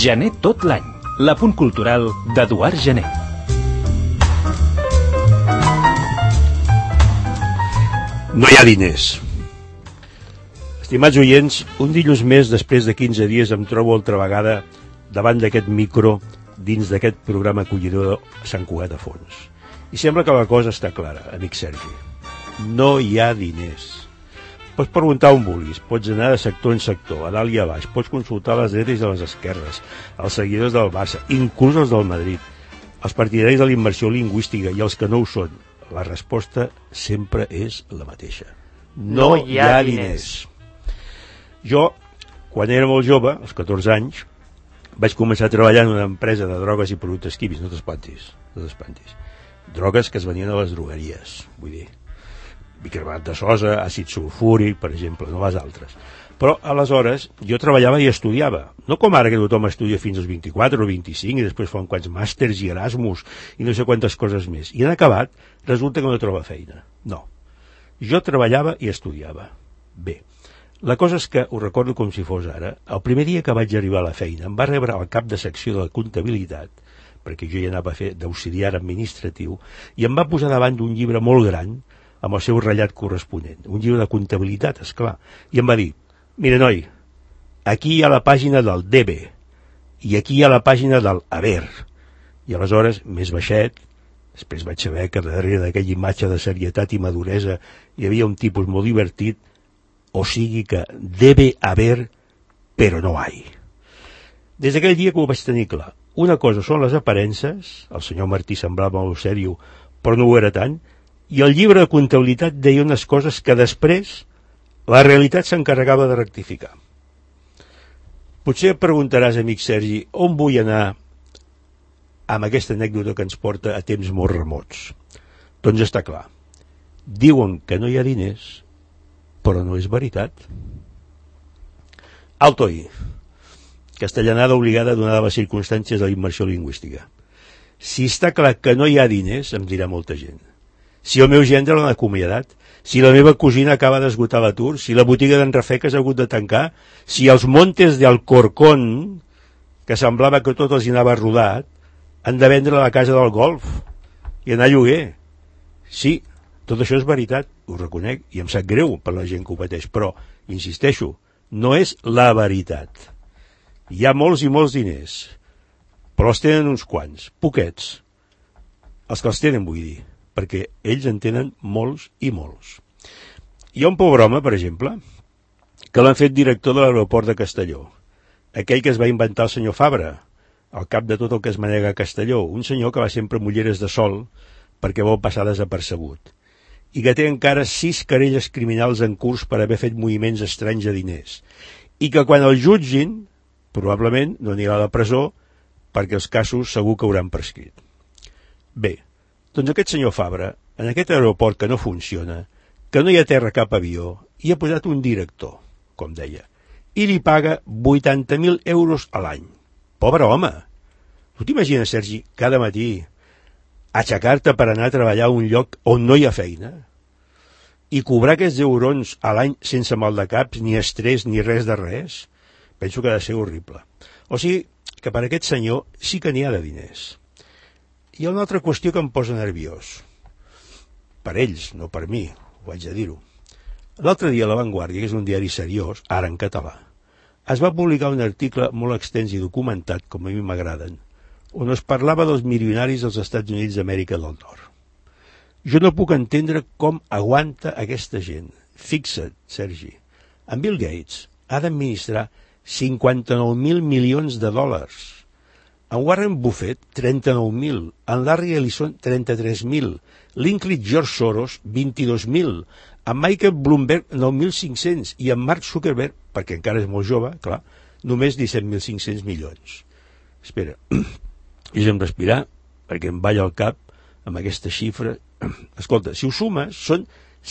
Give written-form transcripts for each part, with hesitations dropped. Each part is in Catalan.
Gener tot l'any, l'apunt cultural d'Eduard Gener. No hi ha diners. Estimats oients, un dilluns més, després de 15 dies, em trobo altra vegada davant d'aquest micro dins d'aquest programa acollidor Sant Cugat de Fons. I sembla que la cosa està clara, amic Sergi. No hi ha diners. Pots preguntar on vulguis, pots anar de sector en sector, a dalt i a baix, pots consultar les dretes i les esquerres, els seguidors del Barça, inclús els del Madrid, els partidaris de la immersió lingüística i els que no ho són. La resposta sempre és la mateixa. No hi ha diners. Jo, quan era molt jove, als 14 anys, vaig començar a treballar en una empresa de drogues i productes químics, no t'espantis. Drogues que es venien a les drogueries, vull dir, bicarbonat de sosa, àcid sulfúric, per exemple, no les altres. Però, aleshores, jo treballava i estudiava. No com ara que tothom estudia fins als 24 o 25 i després fa uns quants màsters i Erasmus i no sé quantes coses més. I en acabat, resulta que no troba feina. No. Jo treballava i estudiava. Bé, la cosa és que, ho recordo com si fos ara, el primer dia que vaig arribar a la feina em va rebre el cap de secció de la comptabilitat, perquè jo hi anava a fer d'auxiliar administratiu, i em va posar davant d'un llibre molt gran amb el seu ratllat corresponent, un llibre de comptabilitat, esclar, i em va dir: mira, noi, aquí hi ha la pàgina del debe i aquí hi ha la pàgina del haver. I aleshores, més baixet, després vaig saber que darrere d'aquella imatge de serietat i maduresa hi havia un tipus molt divertit, o sigui que debe haver, però no hay. Des d'aquell dia que ho vaig tenir clar. Una cosa són les aparences, el senyor Martí semblava molt sèrio, però no ho era tant, i el llibre de comptabilitat deia unes coses que després la realitat s'encarregava de rectificar. Potser et preguntaràs, amic Sergi, on vull anar amb aquesta anècdota que ens porta a temps molt remots. Doncs està clar. Diuen que no hi ha diners, però no és veritat. Alto ahí. Castellanada obligada donada les circumstàncies de la immersió lingüística. Si està clar que no hi ha diners, em dirà molta gent. Si el meu gendre l'han acomiadat, si la meva cosina acaba d'esgotar l'atur, si la botiga d'en Rafecas ha hagut de tancar, si els Montes de Alcorcón, que semblava que tot els hi anava rodat, han de vendre la casa del golf i anar a lloguer. Sí, tot això és veritat, ho reconec, i em sap greu per la gent que ho pateix, però, insisteixo, no és la veritat. Hi ha molts i molts diners, però els tenen uns quants, poquets. Els que els tenen, vull dir, perquè ells en tenen molts i molts. Hi ha un pobre home, per exemple, que l'han fet director de l'aeroport de Castelló, aquell que es va inventar el senyor Fabra, al cap de tot el que es manega a Castelló, un senyor que va sempre amb ulleres de sol perquè vol passar desapercebut, i que té encara 6 querelles criminals en curs per haver fet moviments estranys a diners, i que quan el jutgin, probablement no anirà a la presó perquè els casos segur que hauran prescrit. Bé, doncs aquest senyor Fabra, en aquest aeroport que no funciona, que no hi ha terra cap avió, hi ha posat un director, com deia, i li paga 80.000 euros a l'any. Pobre home! Tu t'imagines, Sergi, cada matí aixecar-te per anar a treballar a un lloc on no hi ha feina i cobrar aquests eurons a l'any sense mal de caps, ni estrès, ni res de res? Penso que ha de ser horrible. O sigui que per aquest senyor sí que n'hi ha de diners. Hi ha una altra qüestió que em posa nerviós. Per ells, no per mi, ho haig de dir-ho. L'altre dia a La Vanguardia, que és un diari seriós, ara en català, es va publicar un article molt extens i documentat, com a mi m'agraden, on es parlava dels milionaris dels Estats Units d'Amèrica del Nord. Jo no puc entendre com aguanta aquesta gent. Fixa't, Sergi, en Bill Gates ha d'administrar 59.000 milions de dòlars. En Warren Buffett, 39.000. En Larry Ellison, 33.000. L'Ingrid George Soros, 22.000. En Michael Bloomberg, 9.500. I en Mark Zuckerberg, perquè encara és molt jove, clar, només 17.500 milions. Espera, deixa'm respirar, perquè em balla el cap amb aquesta xifra. Escolta, si ho sumes, són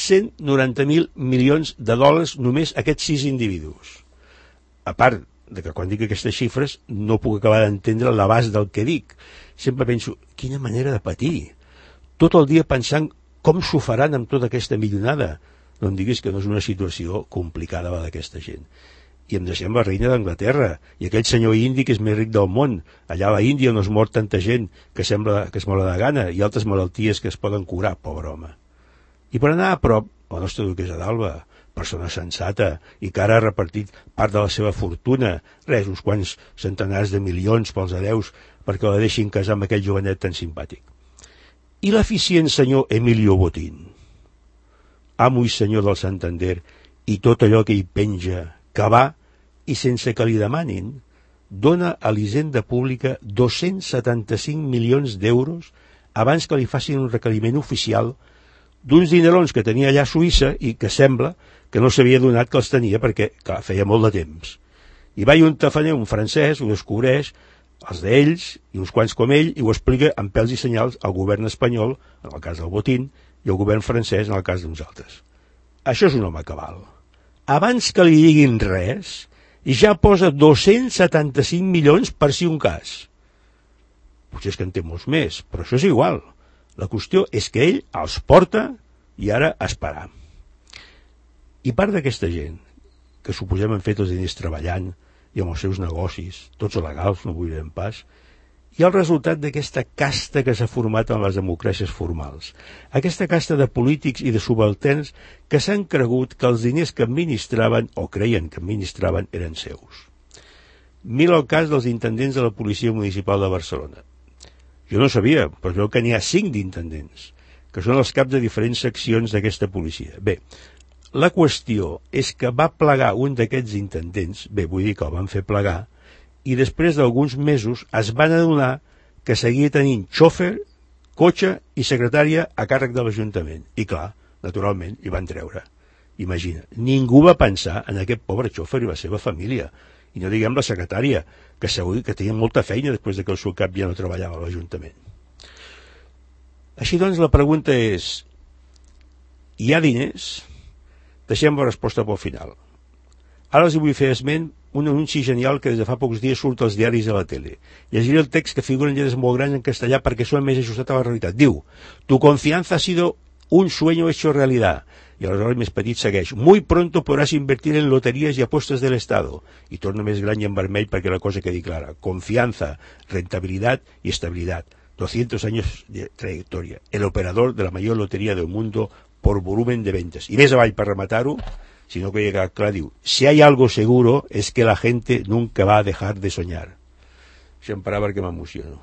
190.000 milions de dòlars només aquests 6 individus. A part de que quan dic aquestes xifres no puc acabar d'entendre l'abast del que dic. Sempre penso, quina manera de patir. Tot el dia pensant com s'ho faran amb tota aquesta millonada. No em diguis que no és una situació complicada la d'aquesta gent. i em deixem la reina d'Anglaterra i aquell senyor indi que és més ric del món. Allà a la Índia on es mor tanta gent que sembla que es mor de gana i altres malalties que es poden curar, pobre home. I per anar a prop, la nostra duquessa d'Alba, persona sensata i que ara ha repartit part de la seva fortuna, res, uns quants centenars de milions pels hereus perquè la deixin casar amb aquell jovenet tan simpàtic. I l'eficient senyor Emilio Botín, amo i senyor del Santander, i tot allò que hi penja, que va, i sense que li demanin, dona a l'Hisenda Pública 275 milions d'euros abans que li facin un requeriment oficial d'uns dinerons que tenia allà a Suïssa i que sembla que no s'havia donat que els tenia perquè, clar, feia molt de temps. I va un tafaner, un francès, ho descobreix, els d'ells i uns quants com ell, i ho explica amb pèls i senyals al govern espanyol, en el cas del Botín, i al govern francès, en el cas de nosaltres. Això és un home cabal. Abans que li diguin res, ja posa 275 milions per si un cas. Potser és que en té molts més, però això és igual. La qüestió és que ell els porta i ara a esperar. I part d'aquesta gent, que suposem han fet els diners treballant i amb els seus negocis, tots legals, no vull dir pas, i el resultat d'aquesta casta que s'ha format en les democràcies formals. Aquesta casta de polítics i de subalterns que s'han cregut que els diners que administraven, o creien que administraven, eren seus. Mira el cas dels intendents de la Policia Municipal de Barcelona. Jo no sabia, però es veu que n'hi ha 5 d'intendents, que són els caps de diferents seccions d'aquesta policia. Bé, la qüestió és que va plegar un d'aquests intendents, bé, vull dir que el van fer plegar, i després d'alguns mesos es van adonar que seguia tenint xòfer, cotxe i secretària a càrrec de l'Ajuntament. I clar, naturalment, hi van treure. Imagina, ningú va pensar en aquest pobre xòfer i la seva família. I no diguem la secretària, que segur que tenia molta feina després que el seu cap ja no treballava a l'Ajuntament. Així doncs, la pregunta és, hi ha diners? Deixem la resposta pel final. Ara els vull fer esment un anunci genial que des de fa pocs dies surt als diaris de la tele. Llegiré el text que figura en lletres molt grans en castellà perquè sona més ajustat a la realitat. Diu, tu confianza ha sido un sueño hecho realidad. I aleshores més petit segueix, muy pronto podrás invertir en loterías y apuestas del Estado. I torna més gran i en vermell perquè la cosa quedi clara. Confianza, rentabilidad y estabilidad. 200 años de trayectoria. El operador de la mayor lotería del mundo por volumen de ventas. I més avall per rematar-ho, si no que llega clar, diu, si hay algo seguro es que la gente nunca va a dejar de soñar. Això em parava perquè m'emociono.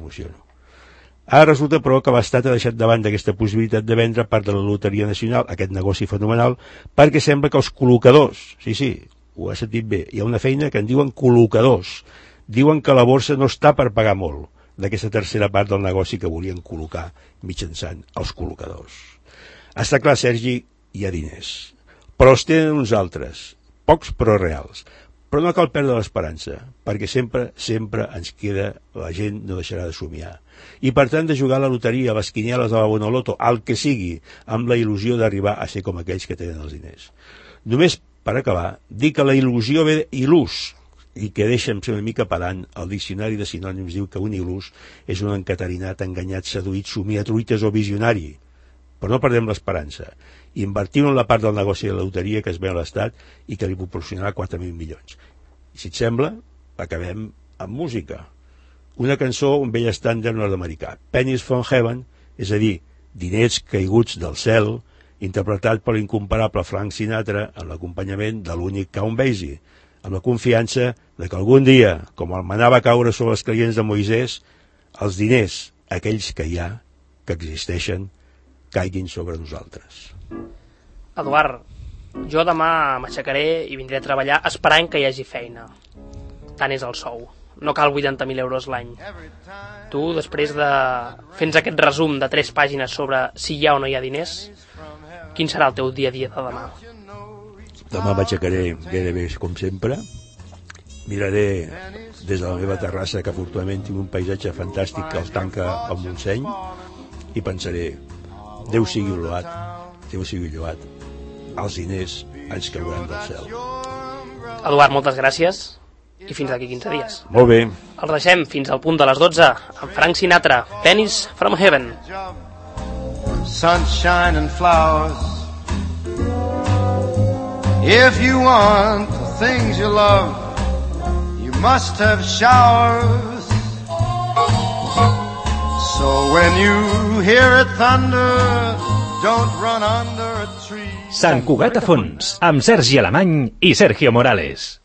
Ara resulta, però, que l'Estat ha deixat davant d'aquesta possibilitat de vendre part de la Loteria Nacional, aquest negoci fenomenal, perquè sembla que els col·locadors, sí, ho has sentit bé, hi ha una feina que en diuen col·locadors, diuen que la borsa no està per pagar molt d'aquesta tercera part del negoci que volien col·locar mitjançant els col·locadors. Està clar, Sergi, hi ha diners, però els tenen uns altres, pocs però reals. Però no cal perdre l'esperança, perquè sempre ens queda, la gent no deixarà de somiar. I per tant de jugar a la loteria, a les quinieles, a la Bonoloto, al que sigui, amb la il·lusió d'arribar a ser com aquells que tenen els diners. Només, per acabar, dir que la il·lusió ve il·lús, i que deixa'm ser una mica pedant, el diccionari de sinònims diu que un il·lús és un encatarinat, enganyat, seduït, somiatruites o visionari. Però no perdem l'esperança. Invertim en la part del negoci de la loteria que es ven a l'Estat i que li proporcionarà 4.000 milions. I si et sembla, acabem amb música. Una cançó, un vell estàndard nord-americà, Pennies from Heaven, és a dir, diners caiguts del cel, interpretat per l'incomparable Frank Sinatra en l'acompanyament de l'únic Count Basie, amb la confiança de que algun dia, com el manar va caure sobre els creients de Moisès, els diners, aquells que hi ha, que existeixen, caiguin sobre nosaltres. Eduard, jo demà m'aixecaré i vindré a treballar esperant que hi hagi feina. Tant és el sou. No cal 80.000 euros l'any. Tu, després de fer-nos aquest resum de 3 pàgines sobre si hi ha o no hi ha diners, quin serà el teu dia a dia de demà? Demà m'aixecaré gairebé com sempre. Miraré des de la meva terrassa, que afortunadament tinc un paisatge fantàstic que el tanca el Montseny, i pensaré, Déu sigui lloat, els diners ens cauran del cel. Eduard, moltes gràcies i fins d'aquí 15 dies. Molt bé. Els deixem fins al punt de les 12 amb Frank Sinatra, Pennies from Heaven. Sunshine and flowers. If you want to things you love, you must have showers. So when you hear it thunder, don't run under a tree. Sant Cugat a fons, amb Sergi Alemany i Sergio Morales.